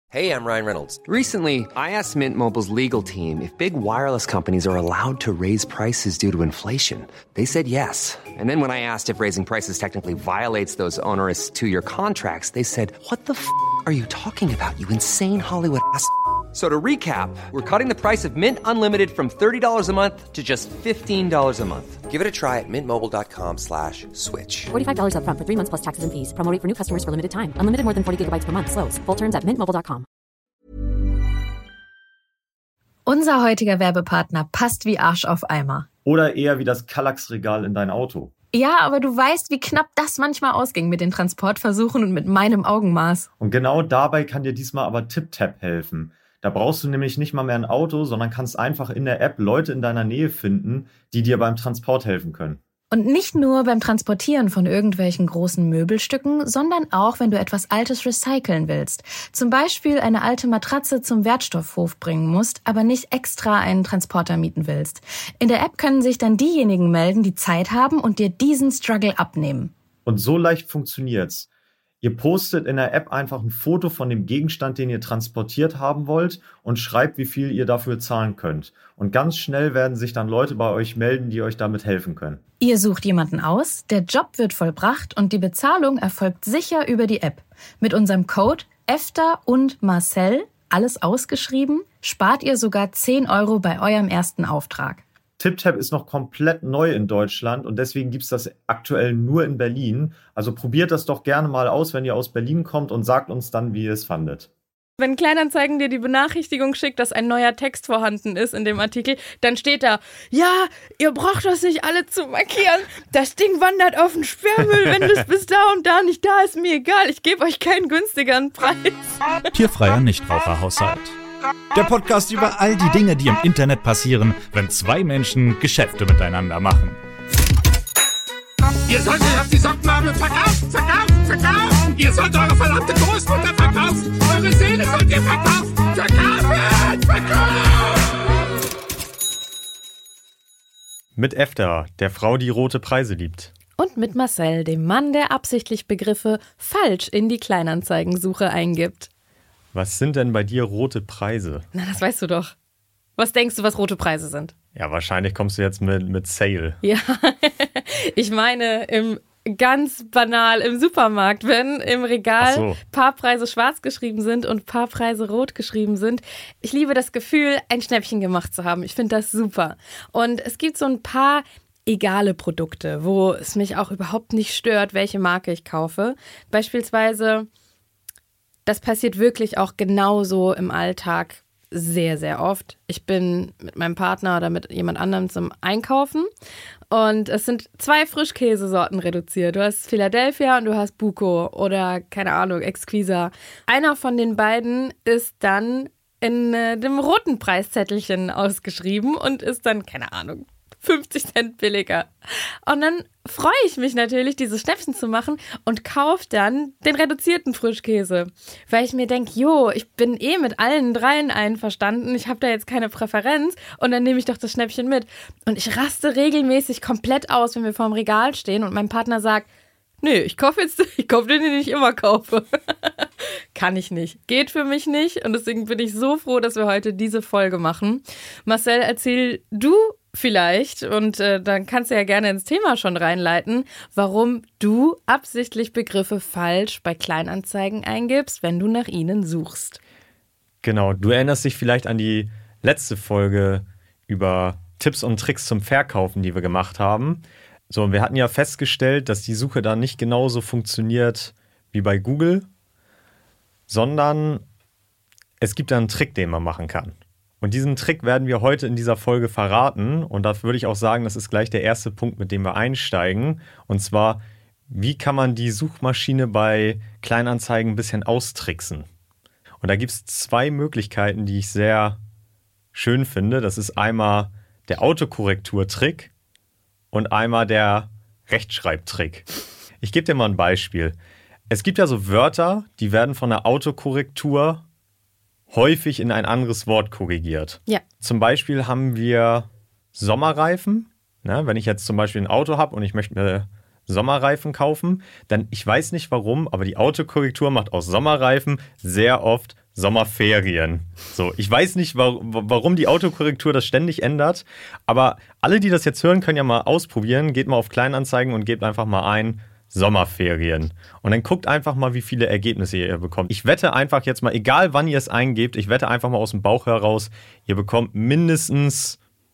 Hey, I'm Ryan Reynolds. Recently, I asked Mint Mobile's legal team if big wireless companies are allowed to raise prices due to inflation. They said yes. And then when I asked if raising prices technically violates those onerous two-year contracts, they said, "What the f*** are you talking about, you insane Hollywood ass?" So to recap, we're cutting the price of Mint Unlimited from $30 a month to just $15 a month. Give it a try at mintmobile.com/switch. $45 up front for 3 months plus taxes and fees. Promo rate for new customers for limited time. Unlimited more than 40 gigabytes per month. Slows full terms at mintmobile.com. Unser heutiger Werbepartner passt wie Arsch auf Eimer. Oder eher wie das Kallax-Regal in dein Auto. Ja, aber du weißt, wie knapp das manchmal ausging mit den Transportversuchen und mit meinem Augenmaß. Und genau dabei kann dir diesmal aber TipTap helfen. Da brauchst du nämlich nicht mal mehr ein Auto, sondern kannst einfach in der App Leute in deiner Nähe finden, die dir beim Transport helfen können. Und nicht nur beim Transportieren von irgendwelchen großen Möbelstücken, sondern auch, wenn du etwas Altes recyceln willst. Zum Beispiel eine alte Matratze zum Wertstoffhof bringen musst, aber nicht extra einen Transporter mieten willst. In der App können sich dann diejenigen melden, die Zeit haben und dir diesen Struggle abnehmen. Und so leicht funktioniert's. Ihr postet in der App einfach ein Foto von dem Gegenstand, den ihr transportiert haben wollt und schreibt, wie viel ihr dafür zahlen könnt. Und ganz schnell werden sich dann Leute bei euch melden, die euch damit helfen können. Ihr sucht jemanden aus, der Job wird vollbracht und die Bezahlung erfolgt sicher über die App. Mit unserem Code EFTA und Marcel, alles ausgeschrieben, spart ihr sogar 10 € bei eurem ersten Auftrag. TipTap ist noch komplett neu in Deutschland und deswegen gibt's das aktuell nur in Berlin. Also probiert das doch gerne mal aus, wenn ihr aus Berlin kommt und sagt uns dann, wie ihr es fandet. Wenn Kleinanzeigen dir die Benachrichtigung schickt, dass ein neuer Text vorhanden ist in dem Artikel, dann steht da, ja, ihr braucht das nicht alle zu markieren. Das Ding wandert auf den Sperrmüll, wenn das bis da und da nicht da ist, mir egal. Ich gebe euch keinen günstigeren Preis. Tierfreier Nichtraucherhaushalt. Der Podcast über all die Dinge, die im Internet passieren, wenn zwei Menschen Geschäfte miteinander machen. Ihr solltet auf die Sockennadel verkaufen. Ihr sollt eure verdammte Großmutter verkaufen. Eure Seele sollt ihr verkaufen. Verkaufen! Mit EFTA, der Frau, die rote Preise liebt. Und mit Marcel, dem Mann, der absichtlich Begriffe falsch in die Kleinanzeigensuche eingibt. Was sind denn bei dir rote Preise? Na, das weißt du doch. Was denkst du, was rote Preise sind? Ja, wahrscheinlich kommst du jetzt mit Sale. Ja, ich meine ganz banal im Supermarkt, wenn im Regal Paarpreise schwarz geschrieben sind und Paarpreise rot geschrieben sind. Ich liebe das Gefühl, ein Schnäppchen gemacht zu haben. Ich finde das super. Und es gibt so ein paar egale Produkte, wo es mich auch überhaupt nicht stört, welche Marke ich kaufe. Beispielsweise, das passiert wirklich auch genauso im Alltag sehr, sehr oft. Ich bin mit meinem Partner oder mit jemand anderem zum Einkaufen und es sind 2 Frischkäsesorten reduziert. Du hast Philadelphia und du hast Buco oder, keine Ahnung, Exquisa. Einer von den beiden ist dann in dem roten Preiszettelchen ausgeschrieben und ist dann, keine Ahnung, 50 Cent billiger. Und dann freue ich mich natürlich, dieses Schnäppchen zu machen und kaufe dann den reduzierten Frischkäse. Weil ich mir denke, ich bin mit allen 3 einverstanden, ich habe da jetzt keine Präferenz und dann nehme ich doch das Schnäppchen mit. Und ich raste regelmäßig komplett aus, wenn wir vorm Regal stehen und mein Partner sagt, nee, ich kaufe den, den ich immer kaufe. Kann ich nicht. Geht für mich nicht und deswegen bin ich so froh, dass wir heute diese Folge machen. Marcel, erzähl du vielleicht, und dann kannst du ja gerne ins Thema schon reinleiten, warum du absichtlich Begriffe falsch bei Kleinanzeigen eingibst, wenn du nach ihnen suchst. Genau, du erinnerst dich vielleicht an die letzte Folge über Tipps und Tricks zum Verkaufen, die wir gemacht haben. So, und wir hatten ja festgestellt, dass die Suche da nicht genauso funktioniert wie bei Google, sondern es gibt da einen Trick, den man machen kann. Und diesen Trick werden wir heute in dieser Folge verraten. Und da würde ich auch sagen, das ist gleich der erste Punkt, mit dem wir einsteigen. Und zwar, wie kann man die Suchmaschine bei Kleinanzeigen ein bisschen austricksen? Und da gibt es 2 Möglichkeiten, die ich sehr schön finde. Das ist einmal der Autokorrekturtrick und einmal der Rechtschreibtrick. Ich gebe dir mal ein Beispiel. Es gibt ja so Wörter, die werden von der Autokorrektur häufig in ein anderes Wort korrigiert. Ja. Zum Beispiel haben wir Sommerreifen. Na, wenn ich jetzt zum Beispiel ein Auto habe und ich möchte mir Sommerreifen kaufen, dann, ich weiß nicht warum, aber die Autokorrektur macht aus Sommerreifen sehr oft Sommerferien. So, ich weiß nicht, warum die Autokorrektur das ständig ändert, aber alle, die das jetzt hören, können ja mal ausprobieren. Geht mal auf Kleinanzeigen und gebt einfach mal ein Sommerferien. Und dann guckt einfach mal, wie viele Ergebnisse ihr bekommt. Ich wette einfach jetzt mal, egal wann ihr es eingebt, ich wette einfach mal aus dem Bauch heraus, ihr bekommt mindestens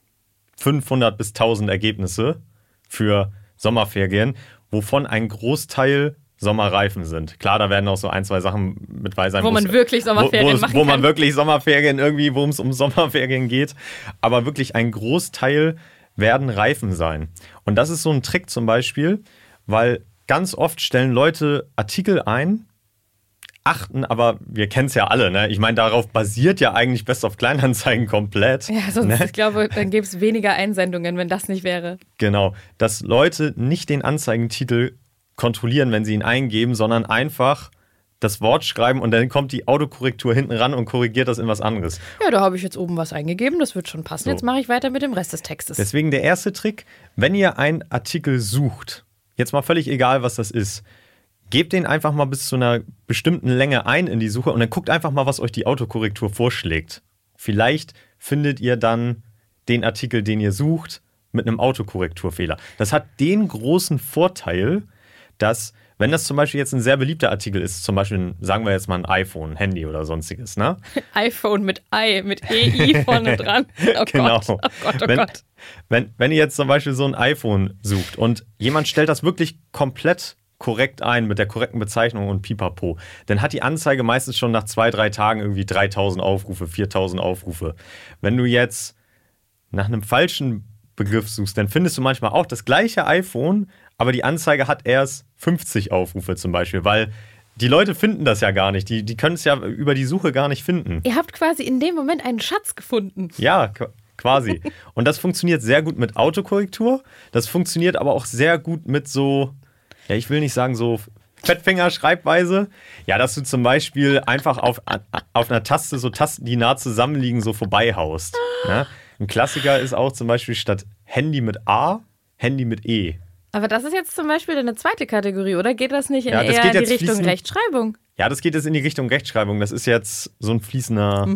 500 bis 1000 Ergebnisse für Sommerferien, wovon ein Großteil Sommerreifen sind. Klar, da werden auch so 1, 2 Sachen mit bei sein, wo man wirklich Sommerferien machen kann. Wo man wirklich Sommerferien irgendwie, wo es um Sommerferien geht. Aber wirklich ein Großteil werden Reifen sein. Und das ist so ein Trick zum Beispiel, weil ganz oft stellen Leute Artikel ein, achten, aber wir kennen es ja alle, ne? Ich meine, darauf basiert ja eigentlich Best of Kleinanzeigen komplett. Ja, sonst, ne? Ich glaube, dann gäbe es weniger Einsendungen, wenn das nicht wäre. Genau, dass Leute nicht den Anzeigentitel kontrollieren, wenn sie ihn eingeben, sondern einfach das Wort schreiben und dann kommt die Autokorrektur hinten ran und korrigiert das in was anderes. Ja, da habe ich jetzt oben was eingegeben, das wird schon passen. So. Jetzt mache ich weiter mit dem Rest des Textes. Deswegen der erste Trick, wenn ihr einen Artikel sucht, jetzt mal völlig egal, was das ist, gebt den einfach mal bis zu einer bestimmten Länge ein in die Suche und dann guckt einfach mal, was euch die Autokorrektur vorschlägt. Vielleicht findet ihr dann den Artikel, den ihr sucht, mit einem Autokorrekturfehler. Das hat den großen Vorteil, dass, wenn das zum Beispiel jetzt ein sehr beliebter Artikel ist, zum Beispiel, sagen wir jetzt mal ein iPhone, ein Handy oder sonstiges, ne? iPhone mit I, mit EI vorne dran. Oh genau. Gott, oh Gott, oh Gott. Wenn ihr jetzt zum Beispiel so ein iPhone sucht und jemand stellt das wirklich komplett korrekt ein, mit der korrekten Bezeichnung und pipapo, dann hat die Anzeige meistens schon nach 2, 3 Tagen irgendwie 3000 Aufrufe, 4000 Aufrufe. Wenn du jetzt nach einem falschen Begriff suchst, dann findest du manchmal auch das gleiche iPhone, aber die Anzeige hat erst 50 Aufrufe zum Beispiel, weil die Leute finden das ja gar nicht. Die können es ja über die Suche gar nicht finden. Ihr habt quasi in dem Moment einen Schatz gefunden. Ja, quasi. Und das funktioniert sehr gut mit Autokorrektur. Das funktioniert aber auch sehr gut mit so, ja, ich will nicht sagen so Fettfinger-Schreibweise. Ja, dass du zum Beispiel einfach auf einer Taste so Tasten, die nah zusammenliegen, so vorbeihaust. Ne? Ein Klassiker ist auch zum Beispiel statt Handy mit A, Handy mit E. Aber das ist jetzt zum Beispiel eine zweite Kategorie, oder? Geht das nicht in das eher die Richtung Rechtschreibung? Ja, das geht jetzt in die Richtung Rechtschreibung. Das ist jetzt so ein fließender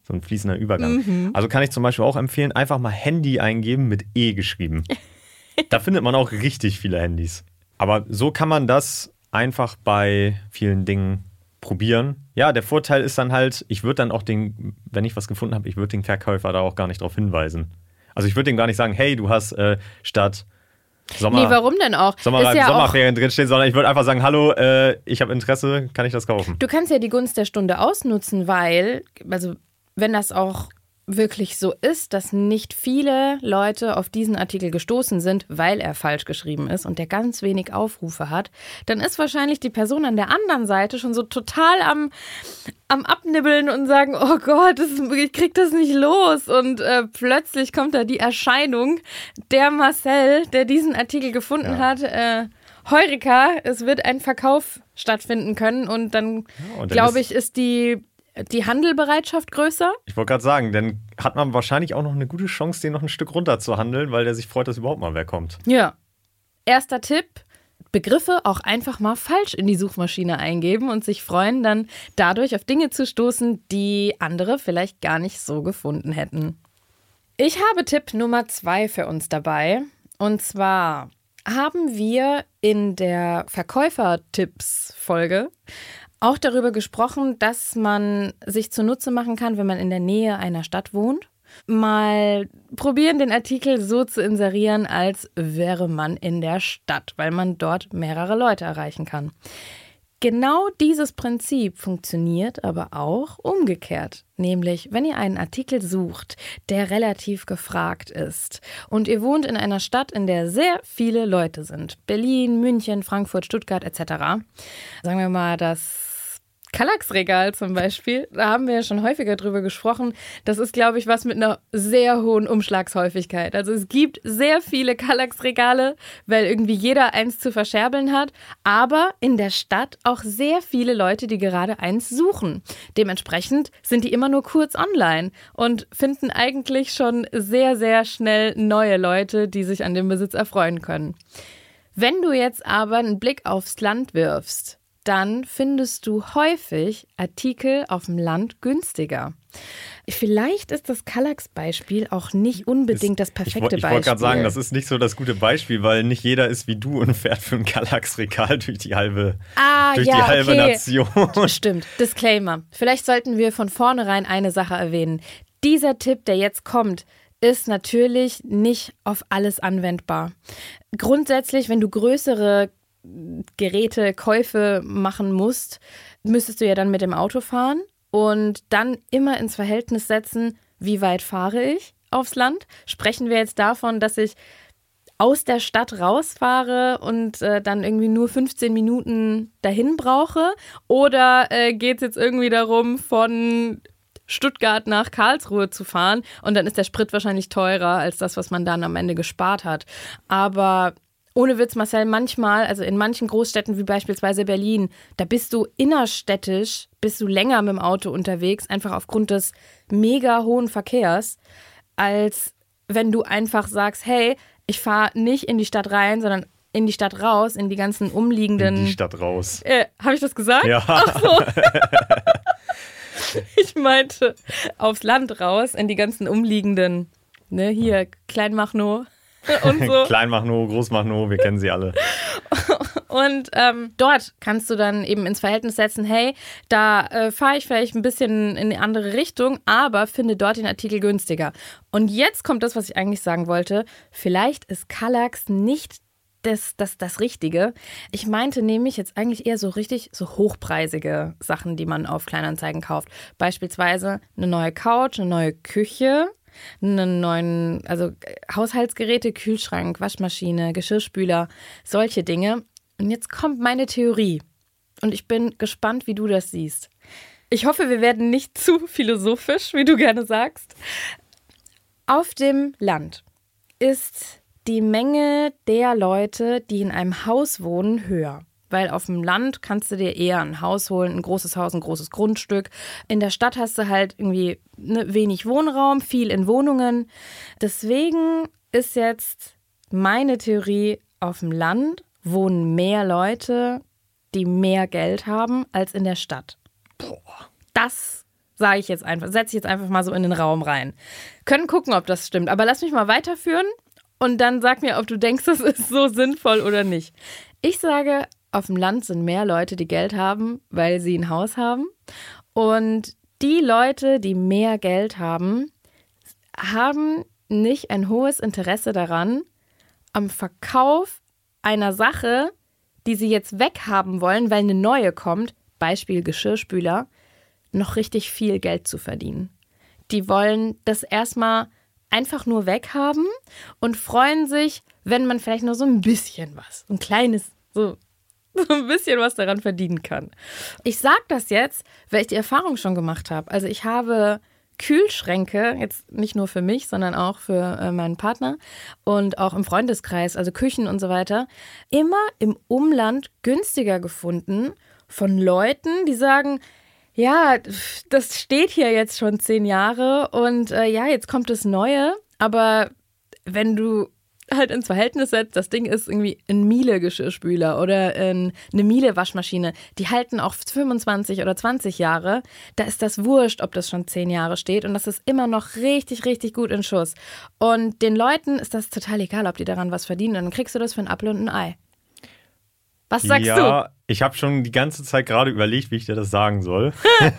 Übergang. Also kann ich zum Beispiel auch empfehlen, einfach mal Handy eingeben mit E geschrieben. Da findet man auch richtig viele Handys. Aber so kann man das einfach bei vielen Dingen probieren. Ja, der Vorteil ist dann halt, ich würde dann auch wenn ich was gefunden habe, ich würde den Verkäufer da auch gar nicht drauf hinweisen. Also ich würde dem gar nicht sagen, hey, du hast statt warum denn auch? Sommerferien drinstehen, sondern ich würde einfach sagen, hallo, ich habe Interesse, kann ich das kaufen? Du kannst ja die Gunst der Stunde ausnutzen, weil, also wenn das auch wirklich so ist, dass nicht viele Leute auf diesen Artikel gestoßen sind, weil er falsch geschrieben ist und der ganz wenig Aufrufe hat, dann ist wahrscheinlich die Person an der anderen Seite schon so total am Abnibbeln und sagen, oh Gott, ich krieg das nicht los. Und plötzlich kommt da die Erscheinung, der Marcel, der diesen Artikel gefunden hat, Heureka, es wird ein Verkauf stattfinden können und dann glaube ich, ist die Handelbereitschaft größer? Ich wollte gerade sagen, dann hat man wahrscheinlich auch noch eine gute Chance, den noch ein Stück runter zu handeln, weil der sich freut, dass überhaupt mal wer kommt. Ja. Erster Tipp, Begriffe auch einfach mal falsch in die Suchmaschine eingeben und sich freuen, dann dadurch auf Dinge zu stoßen, die andere vielleicht gar nicht so gefunden hätten. Ich habe Tipp Nummer 2 für uns dabei. Und zwar haben wir in der Verkäufer-Tipps-Folge auch darüber gesprochen, dass man sich zunutze machen kann, wenn man in der Nähe einer Stadt wohnt. Mal probieren, den Artikel so zu inserieren, als wäre man in der Stadt, weil man dort mehrere Leute erreichen kann. Genau dieses Prinzip funktioniert aber auch umgekehrt. Nämlich, wenn ihr einen Artikel sucht, der relativ gefragt ist und ihr wohnt in einer Stadt, in der sehr viele Leute sind, Berlin, München, Frankfurt, Stuttgart etc., sagen wir mal, das Kallax-Regal zum Beispiel, da haben wir ja schon häufiger drüber gesprochen. Das ist, glaube ich, was mit einer sehr hohen Umschlagshäufigkeit. Also es gibt sehr viele Kallax-Regale, weil irgendwie jeder eins zu verscherbeln hat, aber in der Stadt auch sehr viele Leute, die gerade eins suchen. Dementsprechend sind die immer nur kurz online und finden eigentlich schon sehr, sehr schnell neue Leute, die sich an dem Besitz erfreuen können. Wenn du jetzt aber einen Blick aufs Land wirfst, dann findest du häufig Artikel auf dem Land günstiger. Vielleicht ist das Kallax-Beispiel auch nicht unbedingt das perfekte Beispiel. Ich wollte gerade sagen, das ist nicht so das gute Beispiel, weil nicht jeder ist wie du und fährt für ein Kallax-Regal durch die halbe Nation. Stimmt. Disclaimer. Vielleicht sollten wir von vornherein eine Sache erwähnen. Dieser Tipp, der jetzt kommt, ist natürlich nicht auf alles anwendbar. Grundsätzlich, wenn du größere Gerätekäufe machen musst, müsstest du ja dann mit dem Auto fahren und dann immer ins Verhältnis setzen, wie weit fahre ich aufs Land? Sprechen wir jetzt davon, dass ich aus der Stadt rausfahre und dann irgendwie nur 15 Minuten dahin brauche? Oder geht es jetzt irgendwie darum, von Stuttgart nach Karlsruhe zu fahren und dann ist der Sprit wahrscheinlich teurer als das, was man dann am Ende gespart hat. Aber ohne Witz, Marcel, manchmal, also in manchen Großstädten wie beispielsweise Berlin, da bist du innerstädtisch, bist du länger mit dem Auto unterwegs, einfach aufgrund des mega hohen Verkehrs, als wenn du einfach sagst, hey, ich fahre nicht in die Stadt rein, sondern in die Stadt raus, in die ganzen umliegenden... In die Stadt raus. Habe ich das gesagt? Ja. Ach so. Ich meinte aufs Land raus, in die ganzen umliegenden, ne, hier Kleinmachnow und so. Kleinmachnow, Großmachnow, wir kennen sie alle. Und dort kannst du dann eben ins Verhältnis setzen, hey, da fahre ich vielleicht ein bisschen in eine andere Richtung, aber finde dort den Artikel günstiger. Und jetzt kommt das, was ich eigentlich sagen wollte. Vielleicht ist Kallax nicht das Richtige. Ich meinte nämlich jetzt eigentlich eher so richtig so hochpreisige Sachen, die man auf Kleinanzeigen kauft. Beispielsweise eine neue Couch, eine neue Küche, einen neuen, also Haushaltsgeräte, Kühlschrank, Waschmaschine, Geschirrspüler, solche Dinge. Und jetzt kommt meine Theorie. Und ich bin gespannt, wie du das siehst. Ich hoffe, wir werden nicht zu philosophisch, wie du gerne sagst. Auf dem Land ist die Menge der Leute, die in einem Haus wohnen, höher. Weil auf dem Land kannst du dir eher ein Haus holen, ein großes Haus, ein großes Grundstück. In der Stadt hast du halt irgendwie wenig Wohnraum, viel in Wohnungen. Deswegen ist jetzt meine Theorie, auf dem Land wohnen mehr Leute, die mehr Geld haben, als in der Stadt. Das sage ich jetzt einfach, setze ich jetzt einfach mal so in den Raum rein. Können gucken, ob das stimmt, aber lass mich mal weiterführen. Und dann sag mir, ob du denkst, das ist so sinnvoll oder nicht. Ich sage, auf dem Land sind mehr Leute, die Geld haben, weil sie ein Haus haben. Und die Leute, die mehr Geld haben, haben nicht ein hohes Interesse daran, am Verkauf einer Sache, die sie jetzt weghaben wollen, weil eine neue kommt, Beispiel Geschirrspüler, noch richtig viel Geld zu verdienen. Die wollen das erstmal einfach nur weghaben und freuen sich, wenn man vielleicht nur so ein bisschen was, ein kleines, so ein bisschen was daran verdienen kann. Ich sage das jetzt, weil ich die Erfahrung schon gemacht habe. Also ich habe Kühlschränke, jetzt nicht nur für mich, sondern auch für meinen Partner und auch im Freundeskreis, also Küchen und so weiter, immer im Umland günstiger gefunden von Leuten, die sagen, ja, das steht hier jetzt schon 10 Jahre und ja, jetzt kommt das Neue. Aber wenn du halt ins Verhältnis setzt, das Ding ist irgendwie ein Miele-Geschirrspüler oder eine Miele-Waschmaschine, die halten auch 25 oder 20 Jahre. Da ist das wurscht, ob das schon 10 Jahre steht und das ist immer noch richtig, richtig gut in Schuss. Und den Leuten ist das total egal, ob die daran was verdienen. Und dann kriegst du das für einen Apfel und ein Ei. Was sagst du? Ja, ich habe schon die ganze Zeit gerade überlegt, wie ich dir das sagen soll.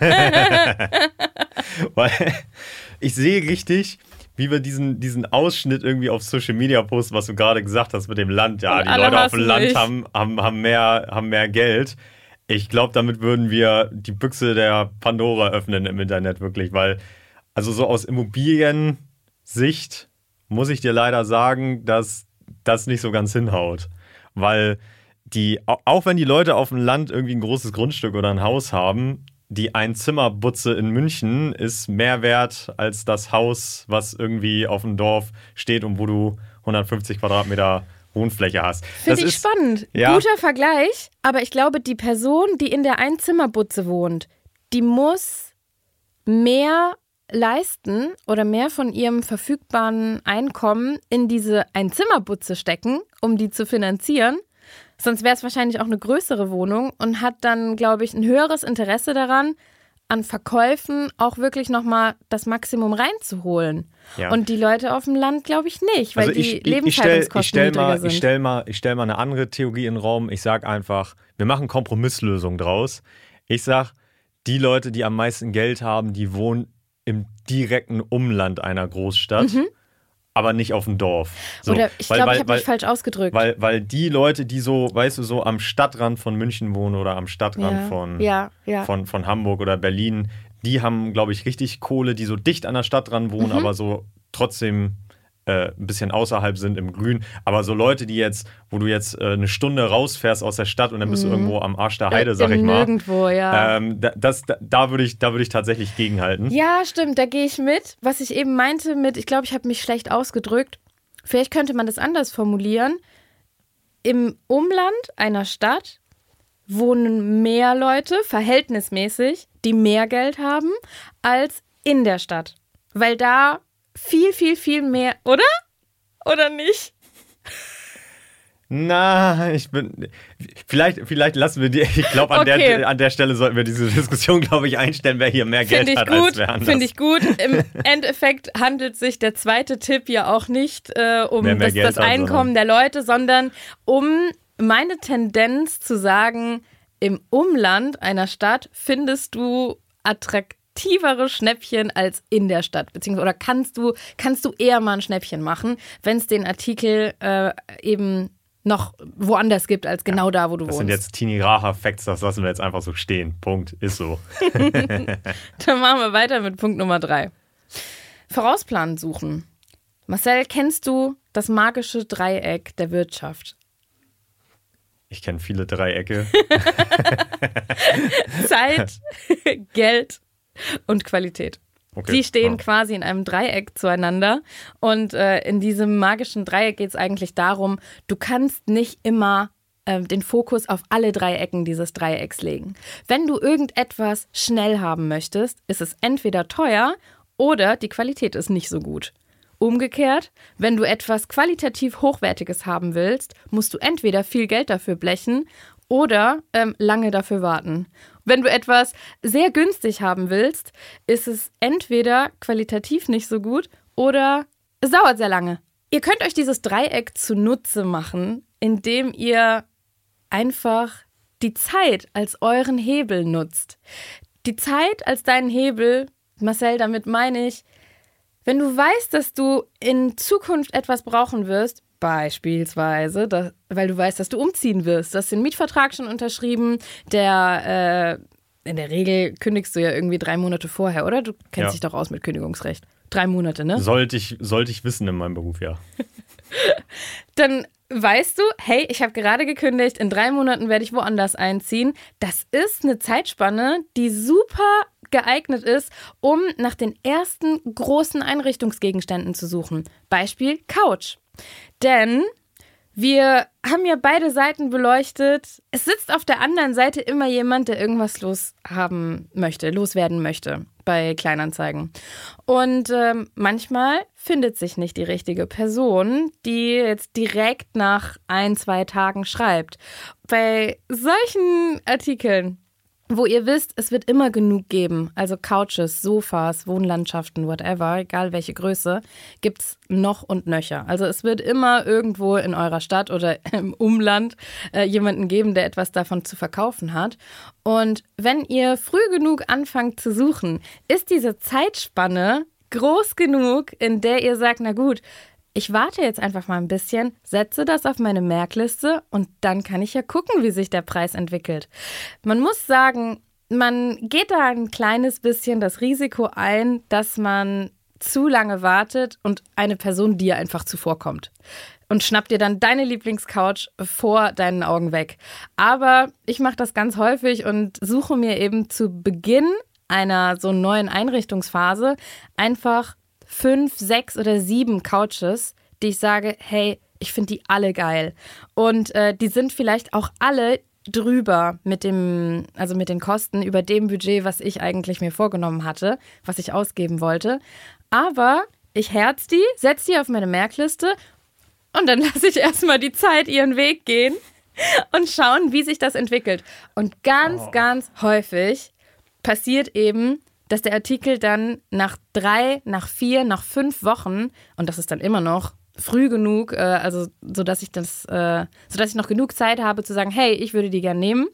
Weil ich sehe richtig, wie wir diesen Ausschnitt irgendwie auf Social Media posten, was du gerade gesagt hast mit dem Land. Ja, und die Leute auf dem Land haben mehr Geld. Ich glaube, damit würden wir die Büchse der Pandora öffnen im Internet wirklich, weil also so aus Immobiliensicht muss ich dir leider sagen, dass das nicht so ganz hinhaut. Weil auch wenn die Leute auf dem Land irgendwie ein großes Grundstück oder ein Haus haben, die Einzimmerbutze in München ist mehr wert als das Haus, was irgendwie auf dem Dorf steht und wo du 150 Quadratmeter Wohnfläche hast. Finde ich spannend. Ja. Guter Vergleich, aber ich glaube, die Person, die in der Einzimmerbutze wohnt, die muss mehr leisten oder mehr von ihrem verfügbaren Einkommen in diese Einzimmerbutze stecken, um die zu finanzieren, Sonst wäre es wahrscheinlich auch eine größere Wohnung und hat dann, glaube ich, ein höheres Interesse daran, an Verkäufen auch wirklich nochmal das Maximum reinzuholen. Ja. Und die Leute auf dem Land, glaube ich, nicht, weil die Lebenshaltungskosten niedriger sind. Ich stell mal eine andere Theorie in den Raum. Ich sage einfach, wir machen Kompromisslösungen draus. Ich sage, die Leute, die am meisten Geld haben, die wohnen im direkten Umland einer Großstadt. Aber nicht auf dem Dorf. So, oder ich glaube, ich habe mich falsch ausgedrückt. Weil die Leute, die so, weißt du, so am Stadtrand von München wohnen oder am Stadtrand von Hamburg oder Berlin, die haben, glaube ich, richtig Kohle, die so dicht an der Stadt dran wohnen, aber so trotzdem ein bisschen außerhalb sind im Grün. Aber so Leute, die jetzt, wo du jetzt eine Stunde rausfährst aus der Stadt und dann bist du irgendwo am Arsch der Heide, sag ich mal. Nirgendwo, ja. Da würde ich tatsächlich gegenhalten. Ja, stimmt, da gehe ich mit. Was ich eben meinte mit, ich glaube, ich habe mich schlecht ausgedrückt. Vielleicht könnte man das anders formulieren. Im Umland einer Stadt wohnen mehr Leute, verhältnismäßig, die mehr Geld haben, als in der Stadt. Weil da viel, viel, viel mehr, oder? Oder nicht? Na, vielleicht lassen wir die, ich glaube, an der Stelle sollten wir diese Diskussion, glaube ich, einstellen, wer hier mehr Geld hat als wer anders. Finde ich gut. Im Endeffekt handelt sich der zweite Tipp ja auch nicht um das Einkommen der Leute, sondern um meine Tendenz zu sagen, im Umland einer Stadt findest du attraktivere Schnäppchen als in der Stadt, beziehungsweise oder kannst du eher mal ein Schnäppchen machen, wenn es den Artikel eben noch woanders gibt, als genau da, wo du wohnst. Das sind jetzt Tini Raha-Facts, das lassen wir jetzt einfach so stehen. Punkt, ist so. Dann machen wir weiter mit Punkt Nummer 3. Vorausplanen suchen. Marcel, kennst du das magische Dreieck der Wirtschaft? Ich kenne viele Dreiecke. Zeit, Geld und Qualität. Okay. Die stehen quasi in einem Dreieck zueinander und in diesem magischen Dreieck geht es eigentlich darum, du kannst nicht immer den Fokus auf alle 3 Ecken dieses Dreiecks legen. Wenn du irgendetwas schnell haben möchtest, ist es entweder teuer oder die Qualität ist nicht so gut. Umgekehrt, wenn du etwas qualitativ Hochwertiges haben willst, musst du entweder viel Geld dafür blechen oder lange dafür warten. Wenn du etwas sehr günstig haben willst, ist es entweder qualitativ nicht so gut oder es dauert sehr lange. Ihr könnt euch dieses Dreieck zunutze machen, indem ihr einfach die Zeit als euren Hebel nutzt. Die Zeit als deinen Hebel, Marcel, damit meine ich, wenn du weißt, dass du in Zukunft etwas brauchen wirst, beispielsweise, weil du weißt, dass du umziehen wirst. Du hast den Mietvertrag schon unterschrieben. In der Regel kündigst du ja irgendwie 3 Monate vorher, oder? Du kennst dich doch aus mit Kündigungsrecht. 3 Monate, ne? Sollte ich wissen in meinem Beruf, ja. Dann weißt du, hey, ich habe gerade gekündigt, in 3 Monaten werde ich woanders einziehen. Das ist eine Zeitspanne, die super geeignet ist, um nach den ersten großen Einrichtungsgegenständen zu suchen. Beispiel Couch. Denn wir haben ja beide Seiten beleuchtet. Es sitzt auf der anderen Seite immer jemand, der irgendwas loswerden möchte bei Kleinanzeigen. Und manchmal findet sich nicht die richtige Person, die jetzt direkt nach 1-2 Tagen schreibt. Bei solchen Artikeln, wo ihr wisst, es wird immer genug geben, also Couches, Sofas, Wohnlandschaften, whatever, egal welche Größe, gibt's noch und nöcher. Also es wird immer irgendwo in eurer Stadt oder im Umland jemanden geben, der etwas davon zu verkaufen hat. Und wenn ihr früh genug anfangt zu suchen, ist diese Zeitspanne groß genug, in der ihr sagt, na gut, ich warte jetzt einfach mal ein bisschen, setze das auf meine Merkliste und dann kann ich ja gucken, wie sich der Preis entwickelt. Man muss sagen, man geht da ein kleines bisschen das Risiko ein, dass man zu lange wartet und eine Person dir einfach zuvorkommt und schnappt dir dann deine Lieblingscouch vor deinen Augen weg. Aber ich mache das ganz häufig und suche mir eben zu Beginn einer so neuen Einrichtungsphase einfach 5, 6 oder 7 Couches, die ich sage, hey, ich finde die alle geil. Und die sind vielleicht auch alle drüber mit den Kosten über dem Budget, was ich eigentlich mir vorgenommen hatte, was ich ausgeben wollte. Aber ich herz die, setze die auf meine Merkliste und dann lasse ich erstmal die Zeit ihren Weg gehen, und schauen, wie sich das entwickelt. Und ganz häufig passiert eben, dass der Artikel dann nach 3, nach 4, nach 5 Wochen, und das ist dann immer noch früh genug, also sodass ich noch genug Zeit habe zu sagen, hey, ich würde die gern nehmen,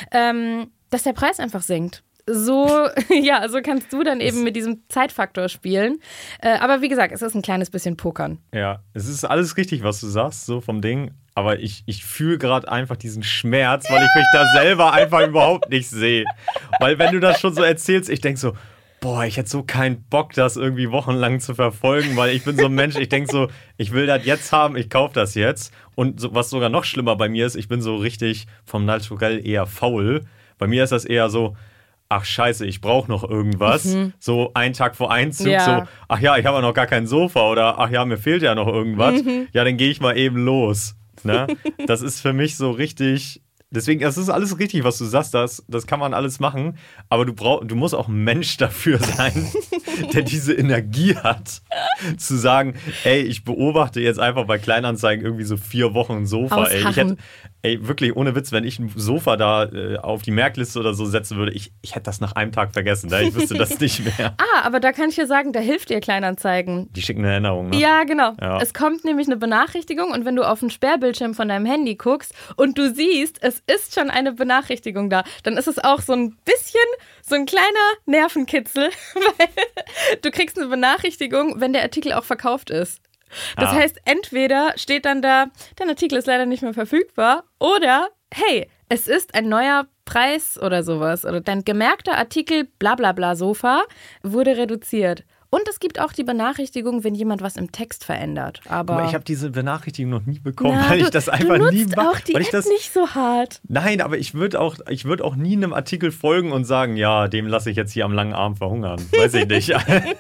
dass der Preis einfach sinkt. So kannst du dann eben mit diesem Zeitfaktor spielen. Aber wie gesagt, es ist ein kleines bisschen Pokern. Ja, es ist alles richtig, was du sagst, so vom Ding. Aber ich fühle gerade einfach diesen Schmerz, weil ich mich da selber einfach überhaupt nicht sehe. Weil wenn du das schon so erzählst, ich denke so, boah, ich hätte so keinen Bock, das irgendwie wochenlang zu verfolgen, weil ich bin so ein Mensch, ich denke so, ich will das jetzt haben, ich kaufe das jetzt. Und so, was sogar noch schlimmer bei mir ist, ich bin so richtig vom Naturell eher faul. Bei mir ist das eher so, ach scheiße, ich brauche noch irgendwas. So einen Tag vor Einzug, so, ach ja, ich habe ja noch gar kein Sofa oder ach ja, mir fehlt ja noch irgendwas. Ja, dann gehe ich mal eben los. Ne? Das ist für mich so richtig, deswegen, es ist alles richtig, was du sagst, das kann man alles machen, aber du musst auch ein Mensch dafür sein, der diese Energie hat, zu sagen, ey, ich beobachte jetzt einfach bei Kleinanzeigen irgendwie so 4 Wochen ein Sofa. Ey, wirklich, ohne Witz, wenn ich ein Sofa da auf die Merkliste oder so setzen würde, ich hätte das nach einem Tag vergessen. Ne? Ich wüsste das nicht mehr. Aber da kann ich dir sagen, da hilft dir Kleinanzeigen. Die schicken eine Erinnerung, ne? Ja, genau. Ja. Es kommt nämlich eine Benachrichtigung und wenn du auf den Sperrbildschirm von deinem Handy guckst und du siehst, es ist schon eine Benachrichtigung da, dann ist es auch so ein bisschen so ein kleiner Nervenkitzel, weil du kriegst eine Benachrichtigung, wenn der Artikel auch verkauft ist. Das heißt, entweder steht dann da, dein Artikel ist leider nicht mehr verfügbar, oder, hey, es ist ein neuer Preis oder sowas. Oder dein gemerkter Artikel, bla bla bla Sofa, wurde reduziert. Und es gibt auch die Benachrichtigung, wenn jemand was im Text verändert. Aber ich habe diese Benachrichtigung noch nie bekommen, weil ich das einfach nie mache. Du nutzt auch die App nicht so hart. Nein, aber ich würde auch nie einem Artikel folgen und sagen, ja, dem lasse ich jetzt hier am langen Arm verhungern. Weiß ich nicht.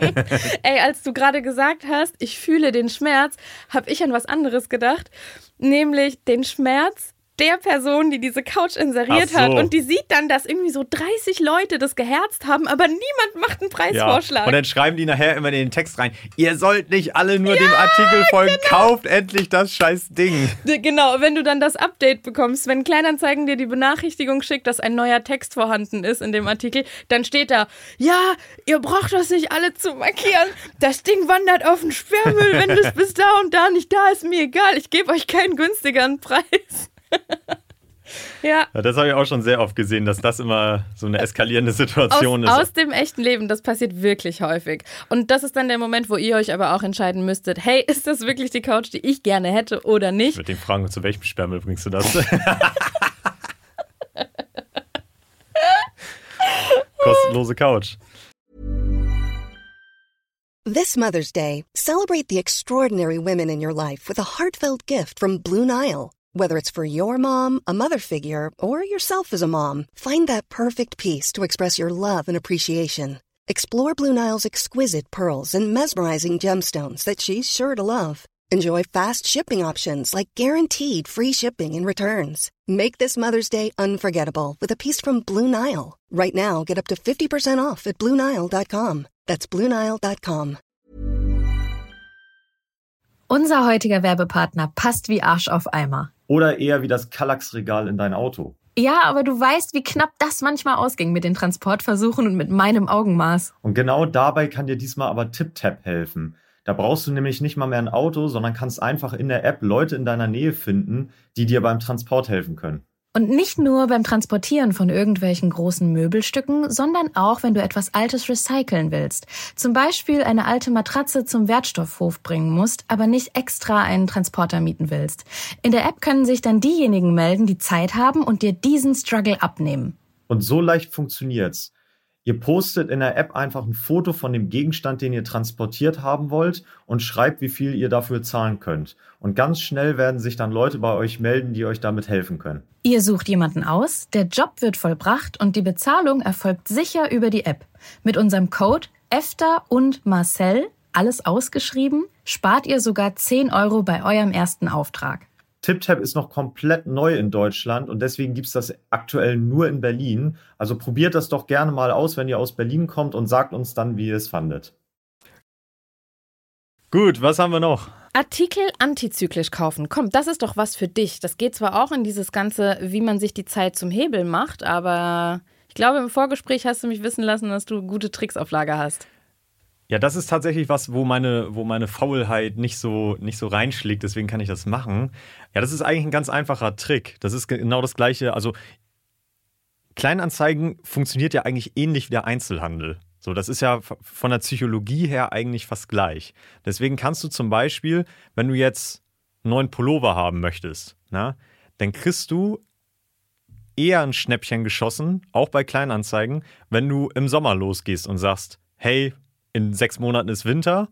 Ey, als du gerade gesagt hast, ich fühle den Schmerz, habe ich an was anderes gedacht. Nämlich den Schmerz der Person, die diese Couch inseriert hat. Und die sieht dann, dass irgendwie so 30 Leute das geherzt haben, aber niemand macht einen Preisvorschlag. Ja. Und dann schreiben die nachher immer in den Text rein, ihr sollt nicht alle nur dem Artikel folgen, kauft endlich das scheiß Ding. Genau, wenn du dann das Update bekommst, wenn Kleinanzeigen dir die Benachrichtigung schickt, dass ein neuer Text vorhanden ist in dem Artikel, dann steht da, ja, ihr braucht das nicht alle zu markieren, das Ding wandert auf den Sperrmüll, wenn das bis da und da nicht da ist, mir egal, ich gebe euch keinen günstigeren Preis. Ja. Das habe ich auch schon sehr oft gesehen, dass das immer so eine eskalierende Situation ist. Aus dem echten Leben, das passiert wirklich häufig. Und das ist dann der Moment, wo ihr euch aber auch entscheiden müsstet, hey, ist das wirklich die Couch, die ich gerne hätte oder nicht? Ich würde den fragen, zu welchem Sperrmüll bringst du das? Kostenlose Couch. This Mother's Day, celebrate the extraordinary women in your life with a heartfelt gift from Blue Nile. Whether it's for your mom, a mother figure, or yourself as a mom, find that perfect piece to express your love and appreciation. Explore Blue Nile's exquisite pearls and mesmerizing gemstones that she's sure to love. Enjoy fast shipping options like guaranteed free shipping and returns. Make this Mother's Day unforgettable with a piece from Blue Nile. Right now, get up to 50% off at BlueNile.com. That's BlueNile.com. Unser heutiger Werbepartner passt wie Arsch auf Eimer. Oder eher wie das Kallax-Regal in dein Auto. Ja, aber du weißt, wie knapp das manchmal ausging mit den Transportversuchen und mit meinem Augenmaß. Und genau dabei kann dir diesmal aber TipTap helfen. Da brauchst du nämlich nicht mal mehr ein Auto, sondern kannst einfach in der App Leute in deiner Nähe finden, die dir beim Transport helfen können. Und nicht nur beim Transportieren von irgendwelchen großen Möbelstücken, sondern auch, wenn du etwas Altes recyceln willst. Zum Beispiel eine alte Matratze zum Wertstoffhof bringen musst, aber nicht extra einen Transporter mieten willst. In der App können sich dann diejenigen melden, die Zeit haben und dir diesen Struggle abnehmen. Und so leicht funktioniert's. Ihr postet in der App einfach ein Foto von dem Gegenstand, den ihr transportiert haben wollt und schreibt, wie viel ihr dafür zahlen könnt. Und ganz schnell werden sich dann Leute bei euch melden, die euch damit helfen können. Ihr sucht jemanden aus, der Job wird vollbracht und die Bezahlung erfolgt sicher über die App. Mit unserem Code EFTA und Marcel, alles ausgeschrieben, spart ihr sogar 10 € bei eurem ersten Auftrag. TipTap ist noch komplett neu in Deutschland und deswegen gibt es das aktuell nur in Berlin. Also probiert das doch gerne mal aus, wenn ihr aus Berlin kommt und sagt uns dann, wie ihr es fandet. Gut, was haben wir noch? Artikel antizyklisch kaufen. Komm, das ist doch was für dich. Das geht zwar auch in dieses Ganze, wie man sich die Zeit zum Hebel macht, aber ich glaube, im Vorgespräch hast du mich wissen lassen, dass du gute Tricks auf Lager hast. Ja, das ist tatsächlich was, wo meine Faulheit nicht so reinschlägt, deswegen kann ich das machen. Ja, das ist eigentlich ein ganz einfacher Trick. Das ist genau das Gleiche. Also Kleinanzeigen funktioniert ja eigentlich ähnlich wie der Einzelhandel. So, das ist ja von der Psychologie her eigentlich fast gleich. Deswegen kannst du zum Beispiel, wenn du jetzt einen neuen Pullover haben möchtest, dann kriegst du eher ein Schnäppchen geschossen, auch bei Kleinanzeigen, wenn du im Sommer losgehst und sagst, hey, in 6 Monaten ist Winter,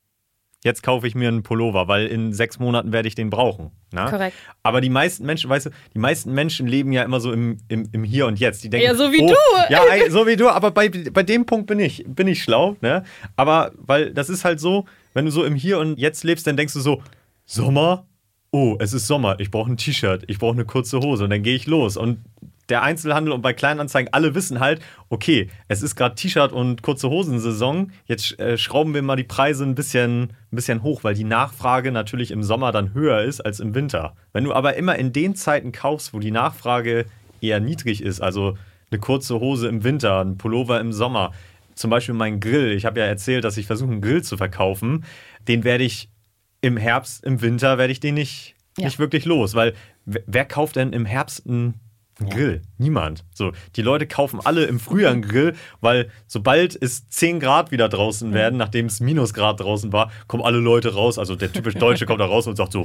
jetzt kaufe ich mir einen Pullover, weil in 6 Monaten werde ich den brauchen. Korrekt. Aber die meisten Menschen, leben ja immer so im Hier und Jetzt. Die denken, ja, so wie du. Ja, so wie du, aber bei dem Punkt bin ich schlau. Ne? Aber weil das ist halt so, wenn du so im Hier und Jetzt lebst, dann denkst du so, Sommer? Oh, es ist Sommer, ich brauche ein T-Shirt, ich brauche eine kurze Hose und dann gehe ich los. Und der Einzelhandel und bei Kleinanzeigen, alle wissen halt, okay, es ist gerade T-Shirt und kurze Hosensaison, jetzt schrauben wir mal die Preise ein bisschen hoch, weil die Nachfrage natürlich im Sommer dann höher ist als im Winter. Wenn du aber immer in den Zeiten kaufst, wo die Nachfrage eher niedrig ist, also eine kurze Hose im Winter, ein Pullover im Sommer, zum Beispiel mein Grill, ich habe ja erzählt, dass ich versuche, einen Grill zu verkaufen, den werde ich im Herbst, im Winter werde ich den nicht wirklich los, weil wer kauft denn im Herbst einen Grill? Niemand. So, die Leute kaufen alle im Frühjahr einen Grill, weil sobald es 10 Grad wieder draußen werden, nachdem es Minusgrad draußen war, kommen alle Leute raus. Also der typisch Deutsche kommt da raus und sagt so,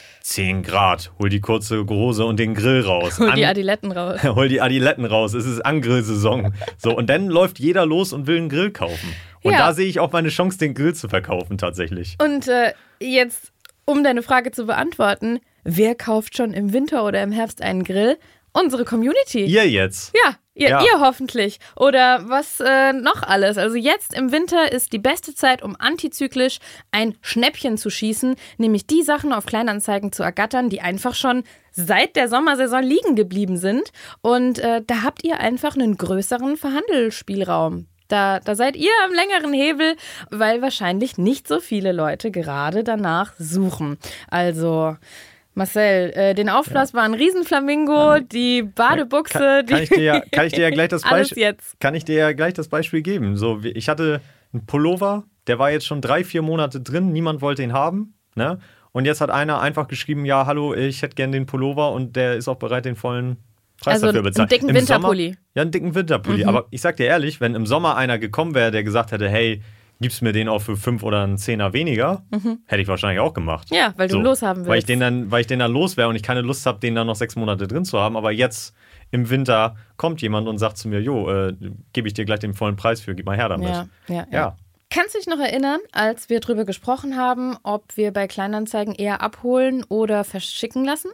10 Grad, hol die kurze Hose und den Grill raus. Hol die Adiletten raus. Hol die Adiletten raus, es ist Angrillsaison. So, und dann läuft jeder los und will einen Grill kaufen. Und da sehe ich auch meine Chance, den Grill zu verkaufen tatsächlich. Und jetzt, um deine Frage zu beantworten, wer kauft schon im Winter oder im Herbst einen Grill? Unsere Community. Ihr jetzt. Ja, ihr hoffentlich. Oder was noch alles. Also jetzt im Winter ist die beste Zeit, um antizyklisch ein Schnäppchen zu schießen, nämlich die Sachen auf Kleinanzeigen zu ergattern, die einfach schon seit der Sommersaison liegen geblieben sind. Und da habt ihr einfach einen größeren Verhandelsspielraum. Da seid ihr am längeren Hebel, weil wahrscheinlich nicht so viele Leute gerade danach suchen. Also Marcel, den aufblasbaren Riesenflamingo, die Badebuchse, kann ich dir ja gleich das alles jetzt. Kann ich dir ja gleich das Beispiel geben. So, ich hatte einen Pullover, der war jetzt schon 3-4 Monate drin, niemand wollte ihn haben, ne? Und jetzt hat einer einfach geschrieben, ja, hallo, ich hätte gern den Pullover und der ist auch bereit, den vollen Preis dafür bezahlen. Einen dicken Winterpulli. Ja, einen dicken Winterpulli. Aber ich sag dir ehrlich, wenn im Sommer einer gekommen wäre, der gesagt hätte, hey, gibst mir den auch für 5 oder einen 10er weniger, hätte ich wahrscheinlich auch gemacht. Ja, weil du loshaben willst. Weil ich den dann los wäre und ich keine Lust habe, den dann noch 6 Monate drin zu haben. Aber jetzt im Winter kommt jemand und sagt zu mir, gebe ich dir gleich den vollen Preis für, gib mal her damit. Ja. Kannst du dich noch erinnern, als wir drüber gesprochen haben, ob wir bei Kleinanzeigen eher abholen oder verschicken lassen?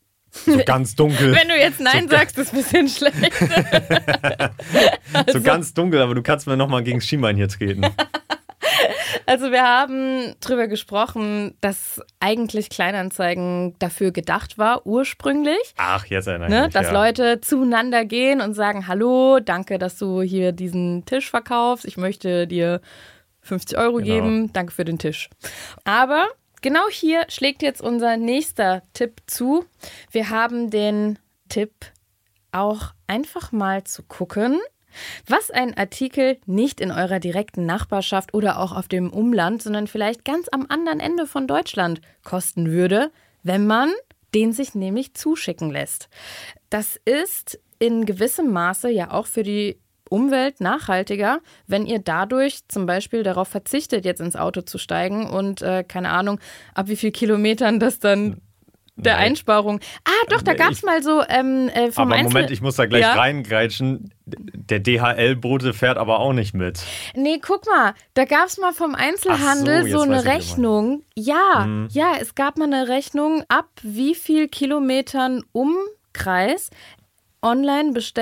So ganz dunkel. Wenn du jetzt Nein sagst, ist ein bisschen schlecht. So ganz dunkel, aber du kannst mir nochmal gegen das Schienbein hier treten. Also wir haben drüber gesprochen, dass eigentlich Kleinanzeigen dafür gedacht war, ursprünglich. Ach, jetzt erinnere ich mich. Dass Leute zueinander gehen und sagen, hallo, danke, dass du hier diesen Tisch verkaufst. Ich möchte dir 50 Euro geben. Danke für den Tisch. Aber genau hier schlägt jetzt unser nächster Tipp zu. Wir haben den Tipp, auch einfach mal zu gucken, was ein Artikel nicht in eurer direkten Nachbarschaft oder auch auf dem Umland, sondern vielleicht ganz am anderen Ende von Deutschland kosten würde, wenn man den sich nämlich zuschicken lässt. Das ist in gewissem Maße ja auch für die Umwelt nachhaltiger, wenn ihr dadurch zum Beispiel darauf verzichtet, jetzt ins Auto zu steigen und keine Ahnung, ab wie viel Kilometern das dann der Einsparung. Doch, da gab es mal so vom Aber Moment, ich muss da gleich reingrätschen. Der DHL-Bote fährt aber auch nicht mit. Nee, guck mal, da gab es mal vom Einzelhandel so eine Rechnung. Ja, es gab mal eine Rechnung, ab wie viel Kilometern Umkreis online bestellen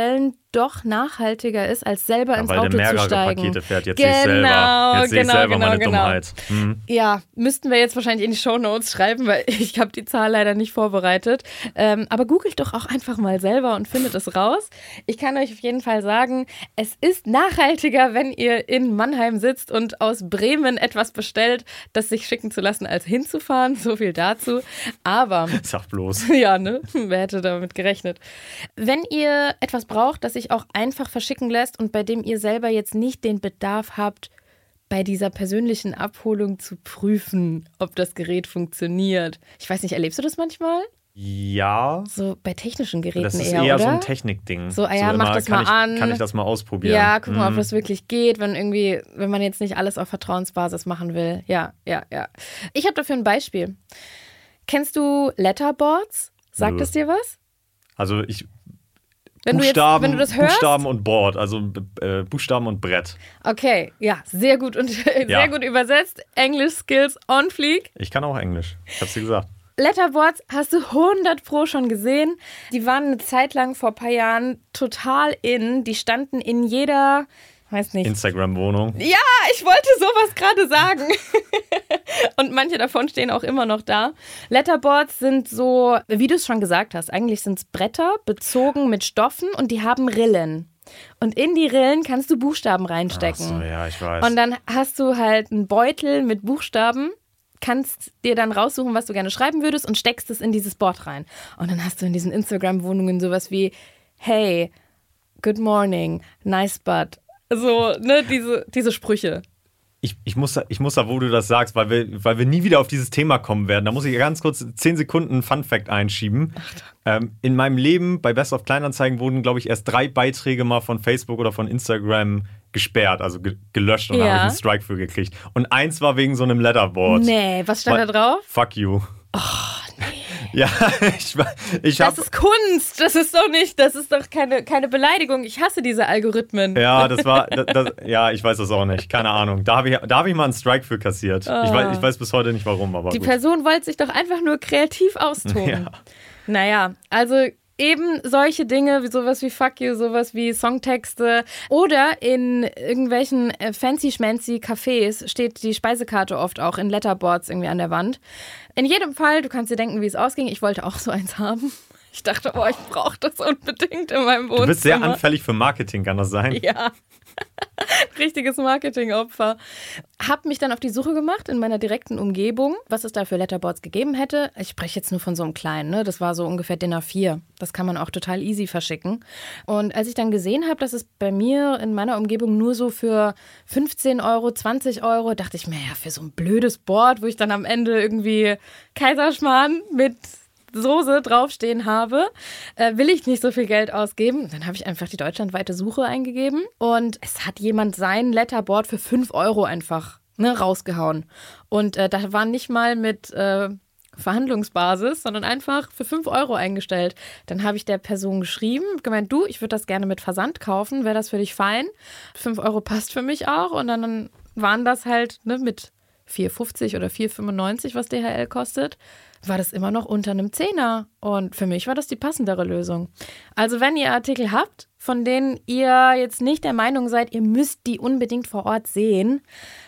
doch nachhaltiger ist, als selber ins Auto zu steigen. Weil der mehrere Pakete fährt, jetzt sehe ich selber. Jetzt sehe ich selber meine Dummheit. Ja, müssten wir jetzt wahrscheinlich in die Shownotes schreiben, weil ich habe die Zahl leider nicht vorbereitet. Aber googelt doch auch einfach mal selber und findet es raus. Ich kann euch auf jeden Fall sagen, es ist nachhaltiger, wenn ihr in Mannheim sitzt und aus Bremen etwas bestellt, das sich schicken zu lassen, als hinzufahren. So viel dazu. Aber... Sag bloß. Ja, ne? Wer hätte damit gerechnet? Wenn ihr etwas braucht, das sich auch einfach verschicken lässt und bei dem ihr selber jetzt nicht den Bedarf habt, bei dieser persönlichen Abholung zu prüfen, ob das Gerät funktioniert. Ich weiß nicht, erlebst du das manchmal? Ja. So bei technischen Geräten das ist eher, eher oder? so ein Technikding. So, ja, mach das mal an. Kann ich das mal ausprobieren? Ja, guck mal, ob das wirklich geht, wenn man jetzt nicht alles auf Vertrauensbasis machen will. Ja. Ich habe dafür ein Beispiel. Kennst du Letterboards? Sagt es dir was? Also wenn du das hörst? Buchstaben und Board, also Buchstaben und Brett. Okay, ja, sehr gut und sehr gut übersetzt. English Skills on fleek. Ich kann auch Englisch, ich hab's dir gesagt. Letterboards hast du 100% schon gesehen. Die waren eine Zeit lang vor ein paar Jahren total in. Die standen in jeder... Weiß nicht. Instagram-Wohnung. Ja, ich wollte sowas gerade sagen. Und manche davon stehen auch immer noch da. Letterboards sind so, wie du es schon gesagt hast, eigentlich sind es Bretter bezogen mit Stoffen und die haben Rillen. Und in die Rillen kannst du Buchstaben reinstecken. Ach so, ja, ich weiß. Und dann hast du halt einen Beutel mit Buchstaben, kannst dir dann raussuchen, was du gerne schreiben würdest und steckst es in dieses Board rein. Und dann hast du in diesen Instagram-Wohnungen sowas wie, hey, good morning, nice butt. So, ne, diese Sprüche. Ich muss da, wo du das sagst, weil wir nie wieder auf dieses Thema kommen werden. Da muss ich ganz kurz 10 Sekunden Fun-Fact einschieben. In meinem Leben bei Best of Kleinanzeigen wurden, glaube ich, erst 3 Beiträge mal von Facebook oder von Instagram gesperrt, also gelöscht und da habe ich einen Strike für gekriegt. Und eins war wegen so einem Letterboard. Nee, was stand da drauf? Fuck you. Oh, nee. Ja, ich habe... Das ist Kunst, das ist doch keine Beleidigung. Ich hasse diese Algorithmen. Ja, ja, ich weiß das auch nicht, keine Ahnung. Da hab ich mal einen Strike für kassiert. Ich weiß bis heute nicht warum, aber die gut. Person wollte sich doch einfach nur kreativ austoben. Ja. Naja, also... Eben solche Dinge, wie sowas wie Fuck You, sowas wie Songtexte oder in irgendwelchen fancy-schmancy Cafés steht die Speisekarte oft auch in Letterboards irgendwie an der Wand. In jedem Fall, du kannst dir denken, wie es ausging. Ich wollte auch so eins haben. Ich dachte, ich brauche das unbedingt in meinem Wohnzimmer. Du bist sehr anfällig für Marketing, kann das sein? Ja. Richtiges Marketingopfer. Hab mich dann auf die Suche gemacht in meiner direkten Umgebung, was es da für Letterboards gegeben hätte. Ich spreche jetzt nur von so einem kleinen, ne? Das war so ungefähr DIN A4. Das kann man auch total easy verschicken. Und als ich dann gesehen habe, dass es bei mir in meiner Umgebung nur so für 15 Euro, 20 Euro, dachte ich mir, ja, für so ein blödes Board, wo ich dann am Ende irgendwie Kaiserschmarrn mit Soße draufstehen habe, will ich nicht so viel Geld ausgeben. Dann habe ich einfach die deutschlandweite Suche eingegeben und es hat jemand sein Letterboard für 5 Euro einfach rausgehauen. Und da war nicht mal mit Verhandlungsbasis, sondern einfach für 5 Euro eingestellt. Dann habe ich der Person geschrieben, gemeint, du, ich würde das gerne mit Versand kaufen, wäre das für dich fein? 5 Euro passt für mich auch und dann waren das halt mit 4,50 oder 4,95, was DHL kostet, war das immer noch unter einem Zehner. Und für mich war das die passendere Lösung. Also wenn ihr Artikel habt, von denen ihr jetzt nicht der Meinung seid, ihr müsst die unbedingt vor Ort sehen,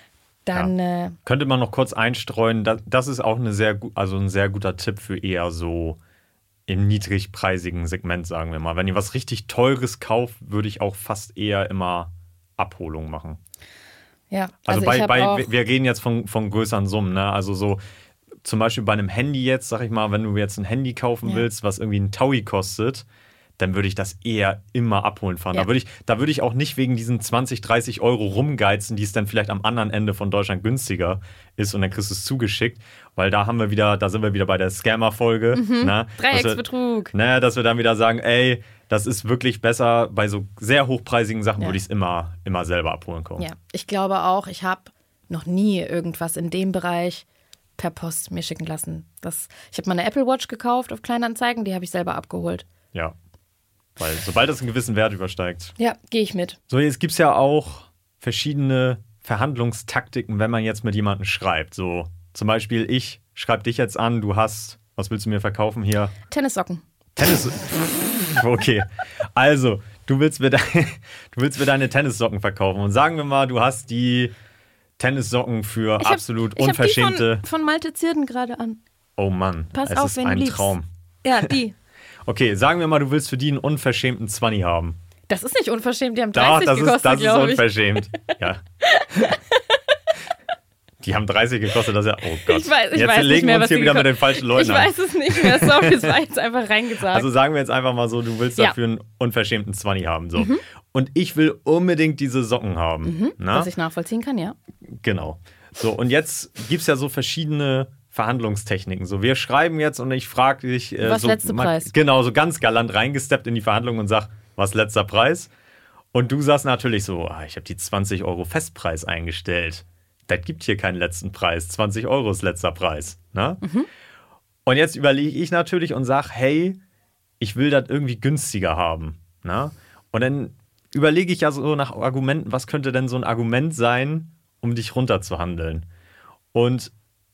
dann... könnte man noch kurz einstreuen, das ist auch ein sehr guter Tipp für eher so im niedrigpreisigen Segment, sagen wir mal. Wenn ihr was richtig Teures kauft, würde ich auch fast eher immer Abholung machen. Ja, also wir reden jetzt von größeren Summen, ne? Also so zum Beispiel bei einem Handy jetzt, sag ich mal, wenn du jetzt ein Handy kaufen willst, was irgendwie ein Taui kostet, dann würde ich das eher immer abholen fahren. Ja. Da würde ich auch nicht wegen diesen 20, 30 Euro rumgeizen, die es dann vielleicht am anderen Ende von Deutschland günstiger ist und dann kriegst du es zugeschickt, weil da sind wir wieder bei der Scammer-Folge. Dreiecksbetrug. Dass wir dann wieder sagen, ey, das ist wirklich besser, bei so sehr hochpreisigen Sachen würde ich es immer selber abholen können. Ja, ich glaube auch, ich habe noch nie irgendwas in dem Bereich per Post mir schicken lassen. Ich habe mal eine Apple Watch gekauft auf Kleinanzeigen, die habe ich selber abgeholt. Ja, weil sobald das einen gewissen Wert übersteigt. Ja, gehe ich mit. So, jetzt gibt es ja auch verschiedene Verhandlungstaktiken, wenn man jetzt mit jemandem schreibt. So, zum Beispiel ich schreibe dich jetzt an, was willst du mir verkaufen hier? Tennissocken. Okay, also du willst mir deine Tennissocken verkaufen. Und sagen wir mal, du hast die Tennissocken für absolut unverschämte... Ich hab die von Malte Zierden gerade an. Oh Mann, Pass es auf, ist wenn ein du liebst. Traum. Ja, die. Okay, sagen wir mal, du willst für die einen unverschämten 20 haben. Das ist nicht unverschämt, die haben 30 gekostet, glaube ich. Das ist unverschämt. Ja. Die haben 30 gekostet, das ist ja, oh Gott. Ich weiß jetzt legen nicht mehr, wir uns hier wieder mit den falschen Leuten an. Ich weiß es nicht mehr, sorry, es war jetzt einfach reingesagt. Also sagen wir jetzt einfach mal so, du willst dafür einen unverschämten 20 haben. So. Und ich will unbedingt diese Socken haben. Was ich nachvollziehen kann, ja. Genau. So, und jetzt gibt es ja so verschiedene Verhandlungstechniken. So, wir schreiben jetzt und ich frage dich... was letzter Preis? Genau, so ganz galant reingesteppt in die Verhandlung und sag, was letzter Preis? Und du sagst natürlich so, ich habe die 20 € Festpreis eingestellt. Das gibt hier keinen letzten Preis. 20 € ist letzter Preis. Ne? Und jetzt überlege ich natürlich und sage, hey, ich will das irgendwie günstiger haben. Ne? Und dann überlege ich ja so nach Argumenten, was könnte denn so ein Argument sein, um dich runterzuhandeln? Und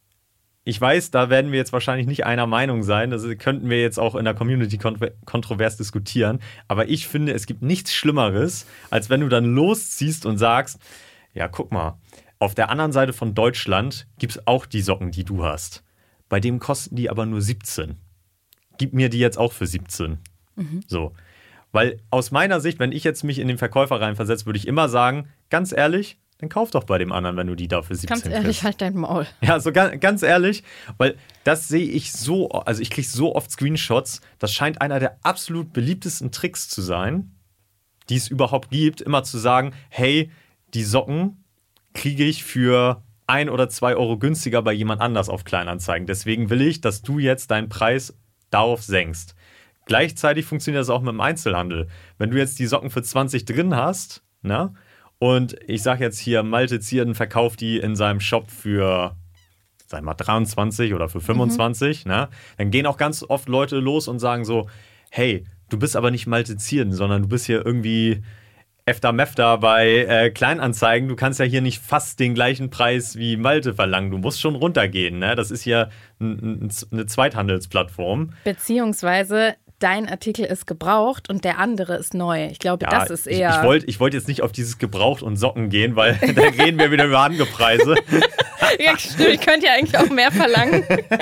ich weiß, da werden wir jetzt wahrscheinlich nicht einer Meinung sein. Das könnten wir jetzt auch in der Community kontrovers diskutieren. Aber ich finde, es gibt nichts Schlimmeres, als wenn du dann losziehst und sagst, ja, guck mal, auf der anderen Seite von Deutschland gibt es auch die Socken, die du hast. Bei dem kosten die aber nur 17. Gib mir die jetzt auch für 17. So. Weil aus meiner Sicht, wenn ich jetzt mich in den Verkäufer reinversetze, würde ich immer sagen, ganz ehrlich, dann kauf doch bei dem anderen, wenn du die da für 17 kriegst. Ganz ehrlich, halt dein Maul. Ja, so ganz ehrlich, weil das sehe ich so, also ich kriege so oft Screenshots, das scheint einer der absolut beliebtesten Tricks zu sein, die es überhaupt gibt, immer zu sagen, hey, die Socken kriege ich für 1 oder 2 € günstiger bei jemand anders auf Kleinanzeigen. Deswegen will ich, dass du jetzt deinen Preis darauf senkst. Gleichzeitig funktioniert das auch mit dem Einzelhandel. Wenn du jetzt die Socken für 20 drin hast, ne, und ich sage jetzt hier, Malte Zierden verkauft die in seinem Shop für, sag mal, 23 oder für 25, ne, dann gehen auch ganz oft Leute los und sagen so, hey, du bist aber nicht Malte Zierden, sondern du bist hier irgendwie Mefta bei Kleinanzeigen, du kannst ja hier nicht fast den gleichen Preis wie Malte verlangen. Du musst schon runtergehen, ne? Das ist hier eine Zweithandelsplattform. Beziehungsweise dein Artikel ist gebraucht und der andere ist neu. Ich glaube, das ist eher... Ich wollte jetzt nicht auf dieses Gebraucht und Socken gehen, weil da reden wir wieder über Angepreise. Ja, stimmt. Ich könnte ja eigentlich auch mehr verlangen.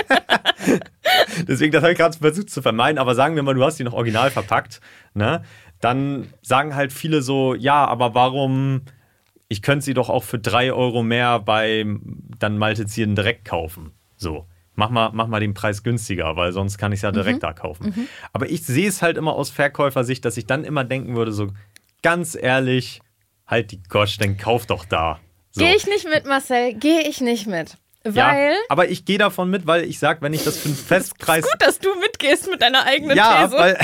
Deswegen, das habe ich gerade versucht zu vermeiden. Aber sagen wir mal, du hast die noch original verpackt, ne? Dann sagen halt viele so, ja, aber warum, ich könnte sie doch auch für 3 € mehr bei dann Malte Zierden direkt kaufen. So, mach mal den Preis günstiger, weil sonst kann ich es ja direkt da kaufen. Aber ich sehe es halt immer aus Verkäufersicht, dass ich dann immer denken würde, so ganz ehrlich, halt die Gosch, dann kauf doch da. So. Gehe ich nicht mit, Marcel, gehe ich nicht mit. Weil... Ja, aber ich gehe davon mit, weil ich sage, wenn ich das für einen Festpreis... Ist gut, dass du mitgehst mit deiner eigenen These. Ja,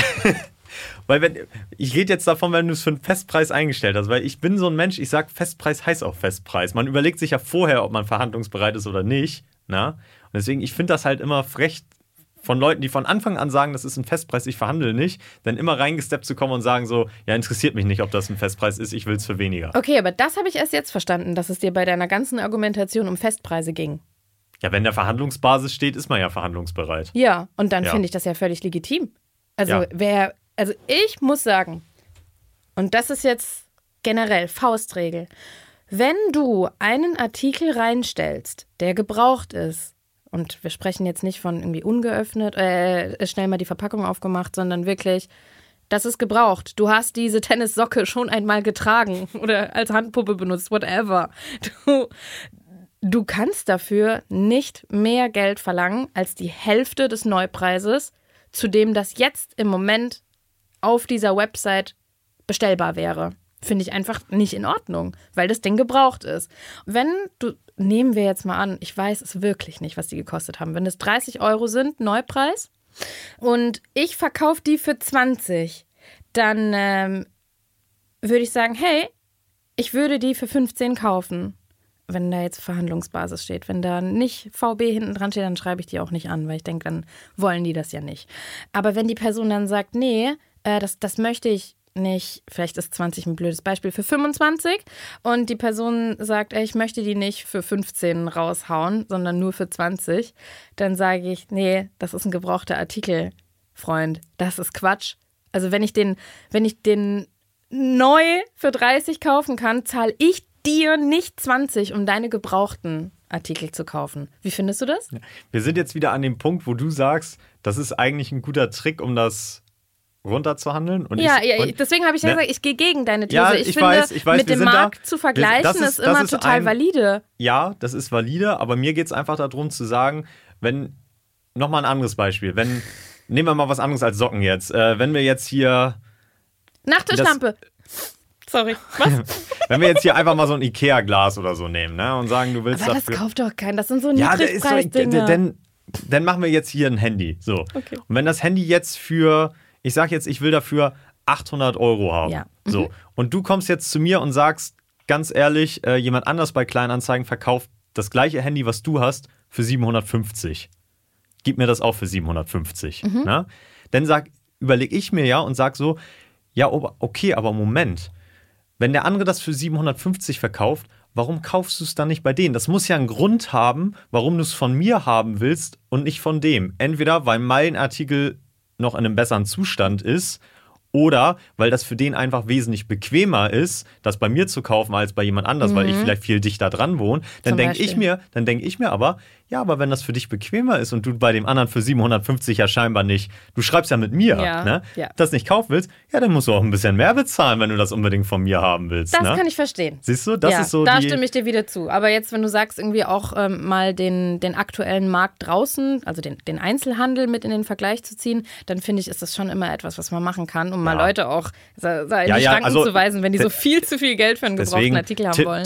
weil ich rede jetzt davon, wenn du es für einen Festpreis eingestellt hast, weil ich bin so ein Mensch, ich sage, Festpreis heißt auch Festpreis. Man überlegt sich ja vorher, ob man verhandlungsbereit ist oder nicht. Na? Und deswegen, ich finde das halt immer frech von Leuten, die von Anfang an sagen, das ist ein Festpreis, ich verhandle nicht, dann immer reingesteppt zu kommen und sagen so, ja, interessiert mich nicht, ob das ein Festpreis ist, ich will es für weniger. Okay, aber das habe ich erst jetzt verstanden, dass es dir bei deiner ganzen Argumentation um Festpreise ging. Ja, wenn der Verhandlungsbasis steht, ist man ja verhandlungsbereit. Ja, und dann finde ich das ja völlig legitim. Also Also ich muss sagen, und das ist jetzt generell Faustregel, wenn du einen Artikel reinstellst, der gebraucht ist, und wir sprechen jetzt nicht von irgendwie ungeöffnet, schnell mal die Verpackung aufgemacht, sondern wirklich, das ist gebraucht. Du hast diese Tennissocke schon einmal getragen oder als Handpuppe benutzt, whatever. Du kannst dafür nicht mehr Geld verlangen als die Hälfte des Neupreises, zu dem das jetzt im Moment auf dieser Website bestellbar wäre. Finde ich einfach nicht in Ordnung, weil das Ding gebraucht ist. Nehmen wir jetzt mal an, ich weiß es wirklich nicht, was die gekostet haben. Wenn es 30 € sind, Neupreis, und ich verkaufe die für 20, dann würde ich sagen, hey, ich würde die für 15 kaufen. Wenn da jetzt Verhandlungsbasis steht. Wenn da nicht VB hinten dran steht, dann schreibe ich die auch nicht an, weil ich denke, dann wollen die das ja nicht. Aber wenn die Person dann sagt, nee, das möchte ich nicht, vielleicht ist 20 ein blödes Beispiel, für 25, und die Person sagt, ich möchte die nicht für 15 raushauen, sondern nur für 20, dann sage ich, nee, das ist ein gebrauchter Artikel, Freund, das ist Quatsch. Also wenn ich den neu für 30 kaufen kann, zahle ich dir nicht 20, um deine gebrauchten Artikel zu kaufen. Wie findest du das? Wir sind jetzt wieder an dem Punkt, wo du sagst, das ist eigentlich ein guter Trick, um das runterzuhandeln. Und deswegen habe ich ja gesagt, ich gehe gegen deine These. Ja, ich finde, mit dem Markt zu vergleichen ist immer total valide. Ja, das ist valide, aber mir geht es einfach darum zu sagen, nochmal ein anderes Beispiel, nehmen wir mal was anderes als Socken jetzt, wenn wir jetzt hier... Nachttischlampe. Sorry, was? Wenn wir jetzt hier einfach mal so ein Ikea-Glas oder so nehmen, ne, und sagen, du willst aber dafür... das kauft doch keiner, das sind so Niedrigpreisdinger. Dann machen wir jetzt hier ein Handy, so. Okay. Und wenn das Handy jetzt ich sag jetzt, ich will dafür 800 € haben, ja. So. Und du kommst jetzt zu mir und sagst, ganz ehrlich, jemand anders bei Kleinanzeigen verkauft das gleiche Handy, was du hast, für 750. Gib mir das auch für 750. Ne? Dann überlege ich mir ja und sag so, ja, okay, aber Moment. Wenn der andere das für 750 verkauft, warum kaufst du es dann nicht bei denen? Das muss ja einen Grund haben, warum du es von mir haben willst und nicht von dem. Entweder, weil mein Artikel noch in einem besseren Zustand ist oder weil das für den einfach wesentlich bequemer ist, das bei mir zu kaufen als bei jemand anders, weil ich vielleicht viel dichter dran wohne. Dann denke ich mir aber, ja, aber wenn das für dich bequemer ist und du bei dem anderen für 750 ja scheinbar nicht, du schreibst ja mit mir, ne? Ja. Das nicht kaufen willst, ja, dann musst du auch ein bisschen mehr bezahlen, wenn du das unbedingt von mir haben willst. Das kann ich verstehen. Siehst du, das ist so da stimme ich dir wieder zu. Aber jetzt, wenn du sagst, irgendwie auch mal den aktuellen Markt draußen, also den Einzelhandel mit in den Vergleich zu ziehen, dann finde ich, ist das schon immer etwas, was man machen kann, um mal Leute auch in die Schranken zu weisen, wenn die so viel zu viel Geld für einen gebrauchten Artikel haben wollen.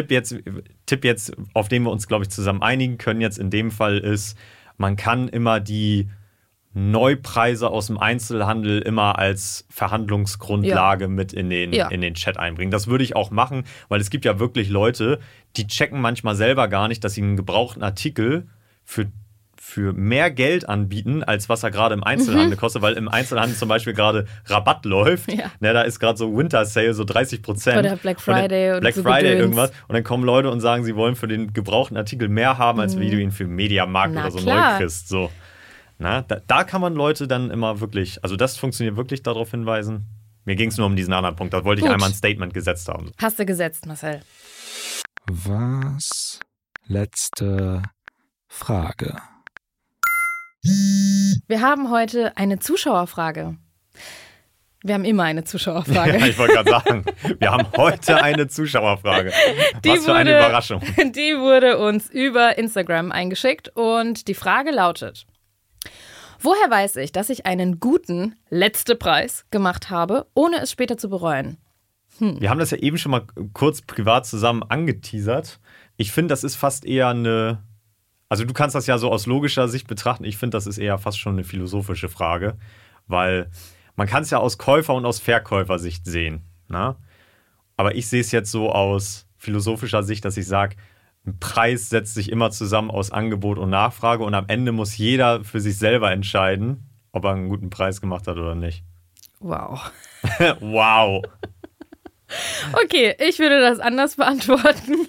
Tipp jetzt, auf den wir uns, glaube ich, zusammen einigen können jetzt in dem Fall ist, man kann immer die Neupreise aus dem Einzelhandel immer als Verhandlungsgrundlage mit in den Chat einbringen. Das würde ich auch machen, weil es gibt ja wirklich Leute, die checken manchmal selber gar nicht, dass sie einen gebrauchten Artikel für mehr Geld anbieten, als was er gerade im Einzelhandel kostet, weil im Einzelhandel zum Beispiel gerade Rabatt läuft. Ja. Ne, da ist gerade so Winter Sale, so 30%. Oder Black Friday oder Black Friday irgendwas. Und dann kommen Leute und sagen, sie wollen für den gebrauchten Artikel mehr haben, als wie du ihn für Mediamarkt oder so neu kriegst. So. Na, da kann man Leute dann immer wirklich, also das funktioniert wirklich, darauf hinweisen. Mir ging es nur um diesen anderen Punkt. Da wollte ich einmal ein Statement gesetzt haben. Hast du gesetzt, Marcel. Was? Letzte Frage. Wir haben heute eine Zuschauerfrage. Wir haben immer eine Zuschauerfrage. Ja, ich wollte gerade sagen, wir haben heute eine Zuschauerfrage. Was für eine Überraschung. Die wurde uns über Instagram eingeschickt und die Frage lautet: Woher weiß ich, dass ich einen guten letzte Preis gemacht habe, ohne es später zu bereuen? Wir haben das ja eben schon mal kurz privat zusammen angeteasert. Ich finde, das ist fast eher also du kannst das ja so aus logischer Sicht betrachten. Ich finde, das ist eher fast schon eine philosophische Frage, weil man kann es ja aus Käufer- und aus Verkäufersicht sehen. Ne? Aber ich sehe es jetzt so aus philosophischer Sicht, dass ich sage, ein Preis setzt sich immer zusammen aus Angebot und Nachfrage und am Ende muss jeder für sich selber entscheiden, ob er einen guten Preis gemacht hat oder nicht. Wow. Wow. Okay, ich würde das anders beantworten.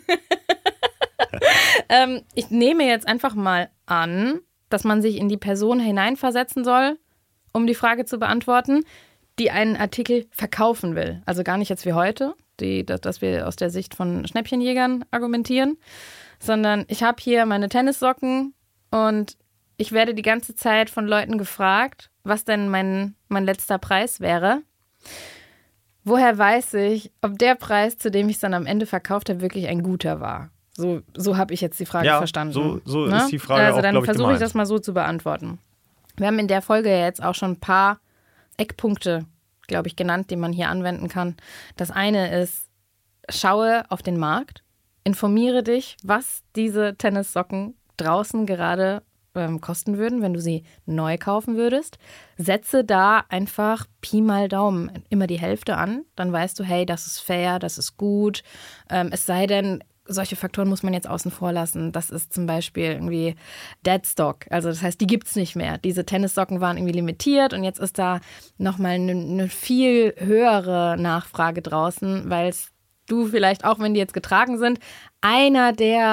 Ich nehme jetzt einfach mal an, dass man sich in die Person hineinversetzen soll, um die Frage zu beantworten, die einen Artikel verkaufen will. Also gar nicht jetzt wie heute, dass wir aus der Sicht von Schnäppchenjägern argumentieren, sondern ich habe hier meine Tennissocken und ich werde die ganze Zeit von Leuten gefragt, was denn mein letzter Preis wäre. Woher weiß ich, ob der Preis, zu dem ich es dann am Ende verkauft habe, wirklich ein guter war? So habe ich jetzt die Frage verstanden. So ist die Frage also auch, dann versuche ich gemeint. das mal so zu beantworten. Wir haben in der Folge ja jetzt auch schon ein paar Eckpunkte, glaube ich, genannt, die man hier anwenden kann. Das eine ist, schaue auf den Markt, informiere dich, was diese Tennissocken draußen gerade kosten würden, wenn du sie neu kaufen würdest. Setze da einfach Pi mal Daumen immer die Hälfte an. Dann weißt du, hey, das ist fair, das ist gut. Es sei denn, solche Faktoren muss man jetzt außen vor lassen. Das ist zum Beispiel irgendwie Dead Stock. Also das heißt, die gibt es nicht mehr. Diese Tennissocken waren irgendwie limitiert und jetzt ist da nochmal eine viel höhere Nachfrage draußen, weil du vielleicht, auch wenn die jetzt getragen sind, einer der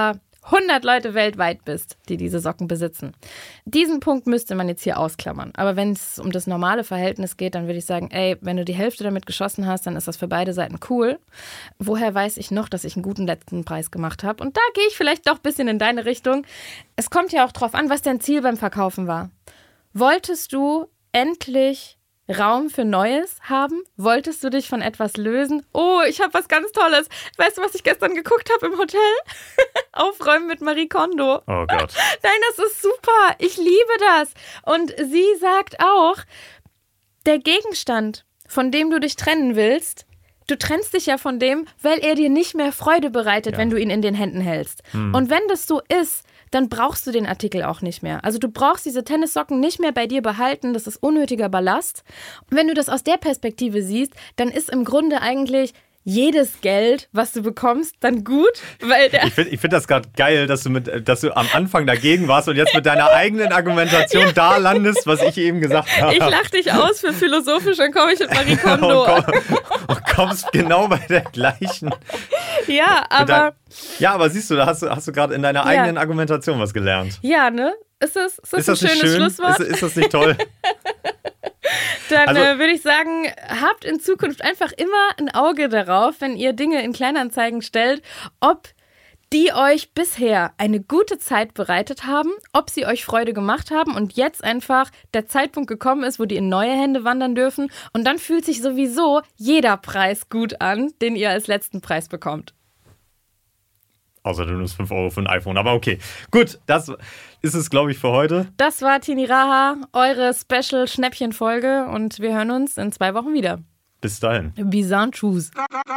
100 Leute weltweit bist, die diese Socken besitzen. Diesen Punkt müsste man jetzt hier ausklammern. Aber wenn es um das normale Verhältnis geht, dann würde ich sagen, ey, wenn du die Hälfte damit geschossen hast, dann ist das für beide Seiten cool. Woher weiß ich noch, dass ich einen guten letzten Preis gemacht habe? Und da gehe ich vielleicht doch ein bisschen in deine Richtung. Es kommt ja auch drauf an, was dein Ziel beim Verkaufen war. Wolltest du endlich Raum für Neues haben? Wolltest du dich von etwas lösen? Oh, ich habe was ganz Tolles. Weißt du, was ich gestern geguckt habe im Hotel? Aufräumen mit Marie Kondo. Oh Gott. Nein, das ist super. Ich liebe das. Und sie sagt auch, der Gegenstand, von dem du dich trennen willst, du trennst dich ja von dem, weil er dir nicht mehr Freude bereitet, wenn du ihn in den Händen hältst. Und wenn das so ist, dann brauchst du den Artikel auch nicht mehr. Also du brauchst diese Tennissocken nicht mehr bei dir behalten, das ist unnötiger Ballast. Und wenn du das aus der Perspektive siehst, dann ist im Grunde eigentlich jedes Geld, was du bekommst, dann gut, weil ich find das gerade geil, dass du am Anfang dagegen warst und jetzt mit deiner eigenen Argumentation da landest, was ich eben gesagt habe. Ich lach dich aus für philosophisch, dann komme ich mit Marie Kondo. und kommst genau bei der gleichen. Ja, aber... Ja, aber siehst du, da hast du gerade in deiner eigenen Argumentation was gelernt. Ja, ne? Ist das ein schönes Schlusswort? Ist das nicht toll? Dann würde ich sagen, habt in Zukunft einfach immer ein Auge darauf, wenn ihr Dinge in Kleinanzeigen stellt, ob die euch bisher eine gute Zeit bereitet haben, ob sie euch Freude gemacht haben und jetzt einfach der Zeitpunkt gekommen ist, wo die in neue Hände wandern dürfen. Und dann fühlt sich sowieso jeder Preis gut an, den ihr als letzten Preis bekommt. Außer du nimmst 5 Euro für ein iPhone. Aber okay, gut, das ist es, glaube ich, für heute. Das war Tini Raha, eure Special-Schnäppchen-Folge und wir hören uns in 2 Wochen wieder. Bis dahin. Bizarre Tschüss.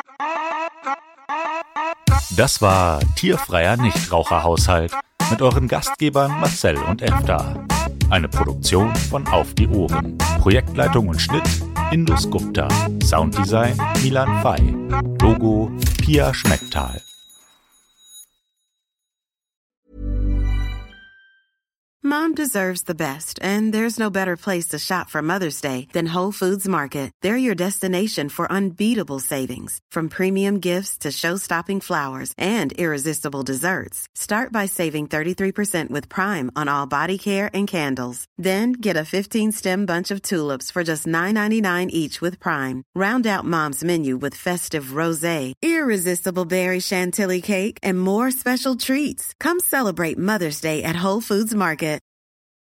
Das war Tierfreier Nichtraucherhaushalt mit euren Gastgebern Marcel und Efta. Eine Produktion von Auf die Ohren. Projektleitung und Schnitt Indus Gupta. Sounddesign Milan Fay. Logo Pia Schmecktal. Mom deserves the best, and there's no better place to shop for Mother's Day than Whole Foods Market. They're your destination for unbeatable savings, from premium gifts to show-stopping flowers and irresistible desserts. Start by saving 33% with Prime on all body care and candles. Then get a 15-stem bunch of tulips for just $9.99 each with Prime. Round out Mom's menu with festive rosé, irresistible berry chantilly cake, and more special treats. Come celebrate Mother's Day at Whole Foods Market.